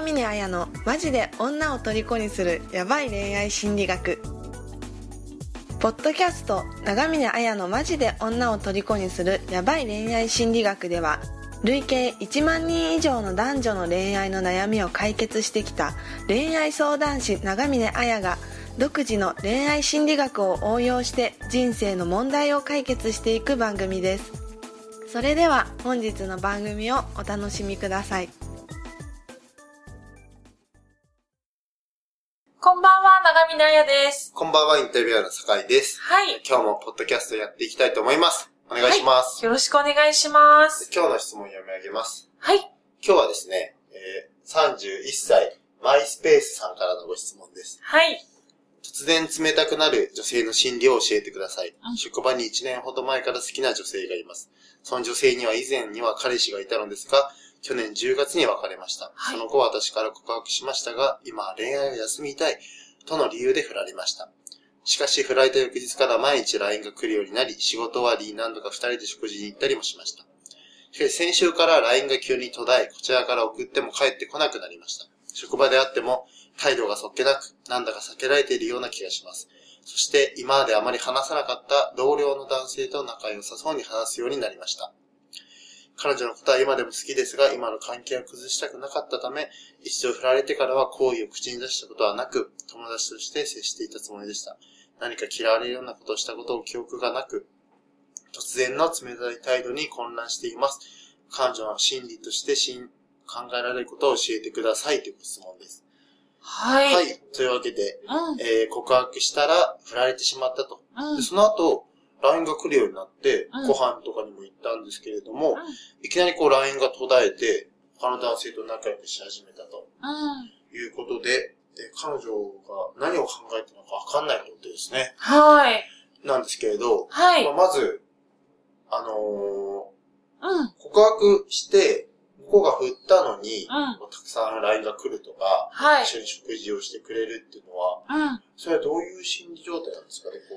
峰彩のマジで女を虜にするヤバい恋愛心理学。ポッドキャスト長峰彩のマジで女を虜にするヤバい恋愛心理学では、累計1万人以上の男女の恋愛の悩みを解決してきた恋愛相談師長峰彩が、独自の恋愛心理学を応用して人生の問題を解決していく番組です。それでは本日の番組をお楽しみください。 こんばんは、長峰彩です。 こんばんは、インタビュアーの酒井です。 はい。 今日もポッドキャストやっていきたいと思います。お願いします。 はい、よろしくお願いします。 今日の質問を読み上げます。 はい。 今日はですね、31歳、マイスペースさんからのご質問です。 はい。 突然冷たくなる女性の心理を教えてください。職場に1年ほど前から好きな女性がいます。その女性には以前には彼氏がいたのですが、去年10月に別れました。はい、その後私から告白しましたが、今は恋愛を休みたいとの理由で振られました。しかし振られた翌日から毎日 LINE が来るようになり、仕事終わり何度か2人で食事に行ったりもしました。しかし先週から LINE が急に途絶え、こちらから送っても帰ってこなくなりました。職場であっても態度がそっけなく、なんだか避けられているような気がします。そして今まであまり話さなかった同僚の男性と仲良さそうに話すようになりました。彼女のことは今でも好きですが、今の関係を崩したくなかったため、一度振られてからは好意を口に出したことはなく、友達として接していたつもりでした。何か嫌われるようなことをしたことを記憶がなく、突然の冷たい態度に混乱しています。彼女の心理として考えられることを教えてくださいという質問です。 はい。 はい。というわけで、告白したら振られてしまったと。でその後、LINE が来るようになって、ご飯とかにも行ったんですけれども、いきなりLINE が途絶えて、他の男性と仲良くし始めたと。いうことで、彼女が何を考えてるのかわかんないということですね。 はい。 なんですけれど、 はい。 まず、告白して、向こうが振ったのに、たくさん LINE が来るとか、一緒に食事をしてくれるっていうのは、それはどういう心理状態なんですかね、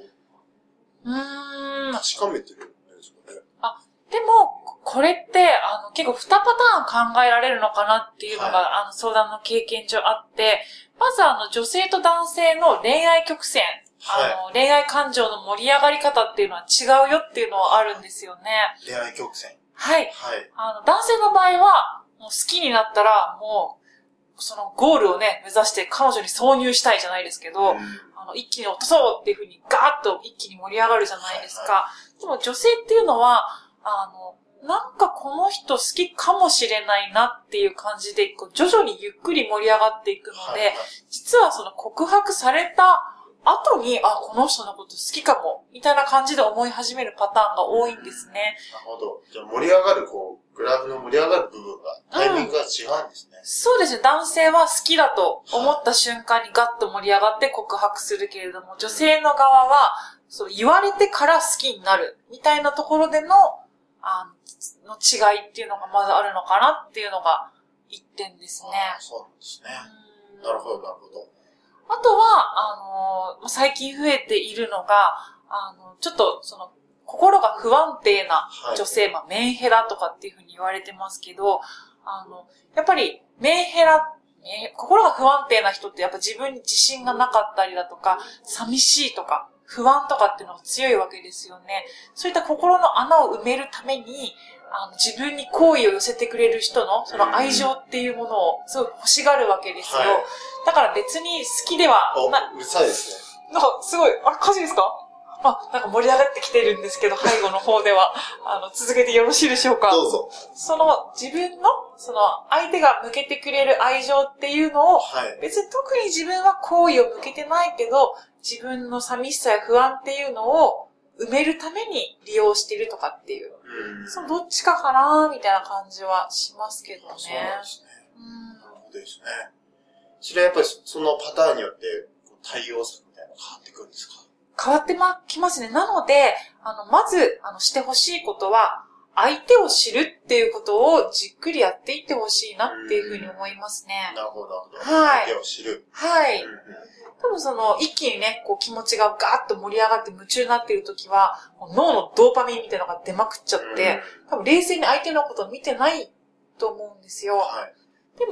確かめてるんですかね。 でも、これって、結構2パターン考えられるのかなっていうのが、相談の経験上あって、まず女性と男性の恋愛曲線、恋愛感情の盛り上がり方っていうのは違うよっていうのはあるんですよね。 恋愛曲線。 はい。男性の場合は、もう好きになったら、もう、そのゴールをね、目指して彼女に挿入したいじゃないですけど、一気に落とそうっていう風にガーッと一気に盛り上がるじゃないですか。でも女性っていうのは、なんかこの人好きかもしれないなっていう感じで、徐々にゆっくり盛り上がっていくので、実はその告白された後に、この人のこと好きかも、みたいな感じで思い始めるパターンが多いんですね。 なるほど。じゃあ盛り上がる、グラフの盛り上がる部分が、タイミングが違うんですね。 そうですね。男性は好きだと思った瞬間にガッと盛り上がって告白するけれども、女性の側は、そう言われてから好きになる、みたいなところでの、の違いっていうのがまずあるのかなっていうのが一点ですね。 そうなんですね。なるほど、なるほど。 あとは、最近増えているのが、ちょっと、心が不安定な女性、メンヘラとかっていうふうに言われてますけど、やっぱり、心が不安定な人ってやっぱ自分に自信がなかったりだとか、寂しいとか、不安とかっていうのが強いわけですよね。そういった心の穴を埋めるために、自分に好意を寄せてくれる人の、その愛情っていうものをすごい欲しがるわけですよ。だから別に好きではうるさいですね。 なんかすごい、火事ですか？なんか盛り上がってきてるんですけど、背後の方では。続けてよろしいでしょうか？ どうぞ。 自分の、相手が向けてくれる愛情っていうのを、別に特に自分は好意を向けてないけど、自分の寂しさや不安っていうのを埋めるために利用してるとかっていう。そのどっちかかなみたいな感じはしますけどね。 そうなんですね。なるほどですね。それはやっぱりそのパターンによって対応策みたいなの変わってくるんですか？ 変わってきますね。なので、まず、してほしいことは、相手を知るっていうことをじっくりやっていってほしいなっていうふうに思いますね。 なるほど、なるほど。 はい。 相手を知る。 はい。多分一気にね、気持ちがガーッと盛り上がって夢中になっているときは、脳のドーパミンみたいなのが出まくっちゃって、多分冷静に相手のことを見てないと思うんですよ。でも、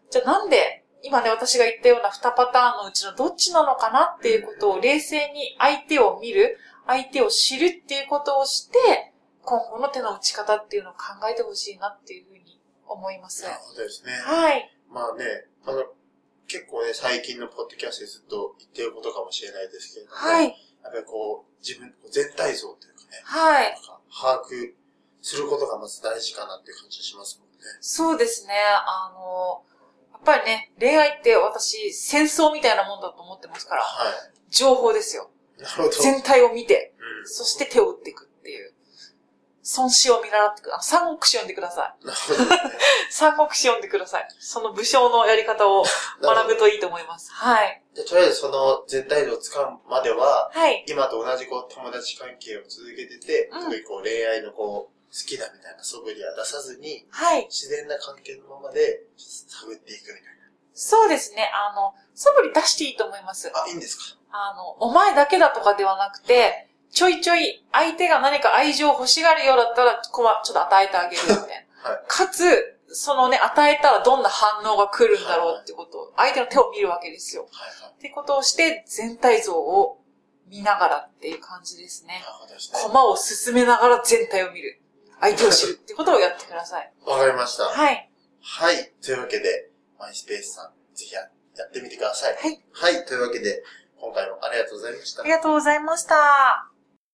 じゃあなんで、今ね、私が言ったような2パターンのうちのどっちなのかなっていうことを冷静に相手を見る、相手を知るっていうことをして、今後の手の打ち方っていうのを考えてほしいなっていうふうに思います。 なるほどですね。 はい。 まあね、結構ね、最近のポッドキャストでずっと言ってることかもしれないですけれども、 はい。 やっぱり自分、全体像というかね、 はい。 なんか把握することがまず大事かなっていう感じがしますもんね。 そうですね。やっぱりね、恋愛って私、戦争みたいなもんだと思ってますから、 はい。 情報ですよ。 なるほど。 全体を見て、 そして手を打っていくっていう。孫子を見習って三国志読んでください。 なるほど、ね。 三国志読んでください。その武将のやり方を学ぶといいと思います。はい。 でとりあえずその全体像をつかむまでは、 はい。 今と同じ友達関係を続けてて、 うん、 特に恋愛の好きだみたいな素振りは出さずに、 はい。 自然な関係のままで探っていくみたいな。 そうですね。素振り出していいと思います。 あ、いいんですか？ お前だけだとかではなくて、ちょいちょい相手が何か愛情を欲しがるようだったら、ちょっと与えてあげるみたいな。はい、かつ、そのね、与えたらどんな反応が来るんだろうってことを、相手の手を見るわけですよ。はいはい、ってことをして、全体像を見ながらっていう感じですね。駒を進めながら全体を見る。相手を知るってことをやってください。 わかりました。 はい。 はい。というわけで、マイスペースさん、ぜひやってみてください。 はい。 はい。というわけで、今回もありがとうございました。 ありがとうございました。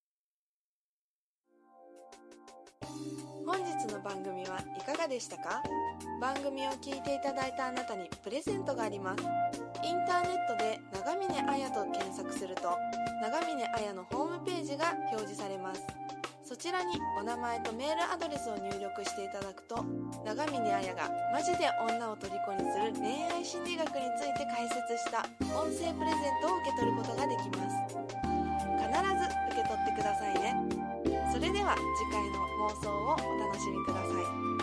本日の番組はいかがでしたか？番組を聞いていただいたあなたにプレゼントがあります。インターネットで長峰彩と検索すると、長峰彩のホームページが表示されます。そちらにお名前とメールアドレスを入力していただくと、長峰彩がマジで女を虜にする恋愛心理学について解説した音声プレゼントを受け取ることができます。必ず受け取ってくださいね。それでは次回の放送をお楽しみください。